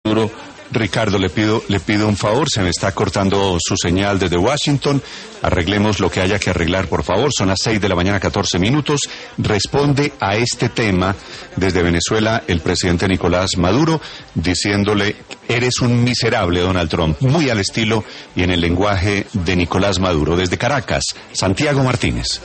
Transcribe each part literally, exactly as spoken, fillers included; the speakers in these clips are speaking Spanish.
Ricardo, le pido, le pido un favor, se me está cortando su señal desde Washington. Arreglemos lo que haya que arreglar, por favor. Son las seis de la mañana, catorce minutos. Responde a este tema desde Venezuela el presidente Nicolás Maduro, diciéndole: eres un miserable, Donald Trump, muy al estilo y en el lenguaje de Nicolás Maduro. Desde Caracas, Santiago Martínez.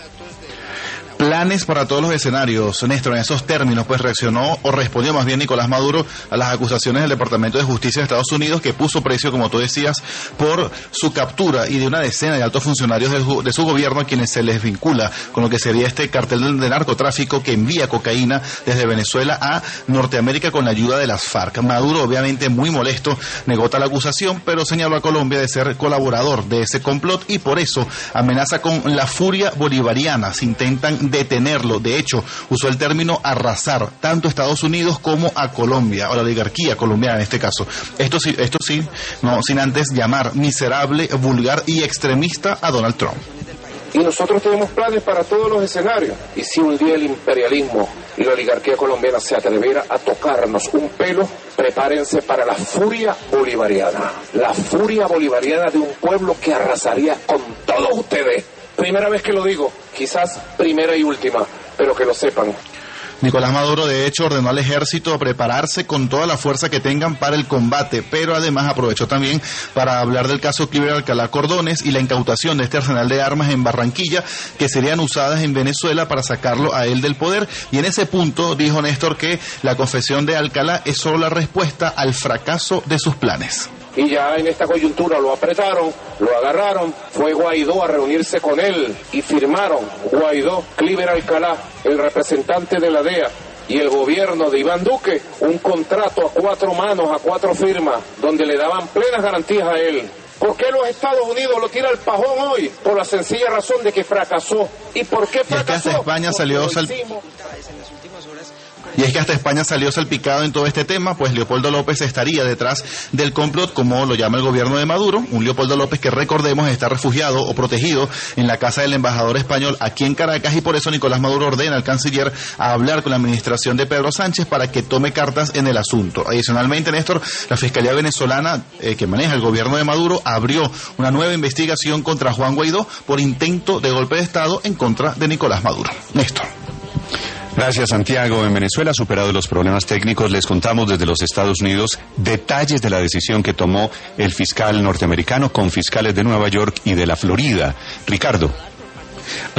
Planes para todos los escenarios. Néstor, en esos términos, pues reaccionó o respondió más bien Nicolás Maduro a las acusaciones del Departamento de Justicia de Estados Unidos, que puso precio, como tú decías, por su captura y de una decena de altos funcionarios de su, de su gobierno, a quienes se les vincula con lo que sería este cartel de narcotráfico que envía cocaína desde Venezuela a Norteamérica con la ayuda de las FARC. Maduro, obviamente muy molesto, negó tal acusación, pero señaló a Colombia de ser colaborador de ese complot y por eso amenaza con la furia bolivariana si intentan detenerlo. De hecho, usó el término arrasar tanto a Estados Unidos como a Colombia, o la oligarquía colombiana en este caso. Esto sí, esto sí, no sin antes llamar miserable, vulgar y extremista a Donald Trump. Y nosotros tenemos planes para todos los escenarios. Y si un día el imperialismo y la oligarquía colombiana se atreviera a tocarnos un pelo, prepárense para la furia bolivariana. La furia bolivariana de un pueblo que arrasaría con todos ustedes. Primera vez que lo digo, quizás primera y última, pero que lo sepan. Nicolás Maduro, de hecho, ordenó al ejército a prepararse con toda la fuerza que tengan para el combate, pero además aprovechó también para hablar del caso Cliver Alcalá Cordones y la incautación de este arsenal de armas en Barranquilla, que serían usadas en Venezuela para sacarlo a él del poder. Y en ese punto dijo Néstor que la confesión de Alcalá es solo la respuesta al fracaso de sus planes. Y ya en esta coyuntura lo apretaron, lo agarraron, fue Guaidó a reunirse con él y firmaron Guaidó, Cliver Alcalá, el representante de la D E A y el gobierno de Iván Duque, un contrato a cuatro manos, a cuatro firmas, donde le daban plenas garantías a él. ¿Por qué los Estados Unidos lo tira al pajón hoy? Por la sencilla razón de que fracasó. ¿Y por qué fracasó? Y es que hasta España salió sal... Y es que hasta España salió salpicado en todo este tema, pues Leopoldo López estaría detrás del complot, como lo llama el gobierno de Maduro. Un Leopoldo López que, recordemos, está refugiado o protegido en la casa del embajador español aquí en Caracas, y por eso Nicolás Maduro ordena al canciller a hablar con la administración de Pedro Sánchez para que tome cartas en el asunto. Adicionalmente, Néstor, la Fiscalía venezolana eh, que maneja el gobierno de Maduro abrió una nueva investigación contra Juan Guaidó por intento de golpe de Estado en contra de Nicolás Maduro. Néstor. Gracias, Santiago. En Venezuela, superados los problemas técnicos, les contamos desde los Estados Unidos detalles de la decisión que tomó el fiscal norteamericano con fiscales de Nueva York y de la Florida. Ricardo.